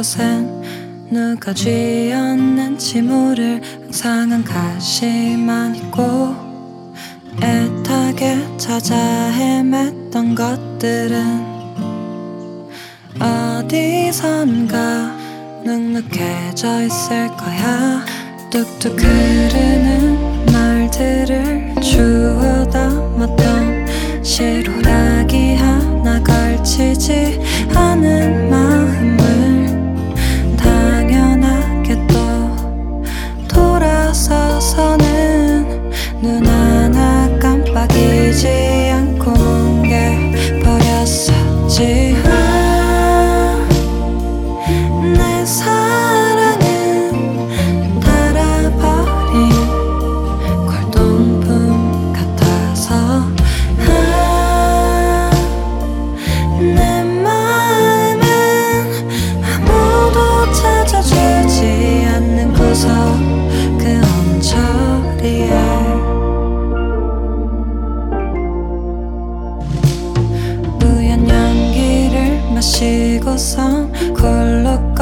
곳엔 누가 쥐었는지 모를 항상한 가시만 있고 애타게 찾아 헤맸던 것들은 어디선가 눅눅해져 있을 거야. 뚝뚝 흐르는 말들을 주워 담았던 시로라기 하나 걸치지 않은 마음을 당연하게 또 돌아서서는 눈 하나 깜빡이지 않고 뭉개버렸었지. 내 사랑은 닳아버린 골동품 같아서 내 마음은 아무도 찾아주지 않는 구석 그 언저리에 우연 연기를 마시고선 콜록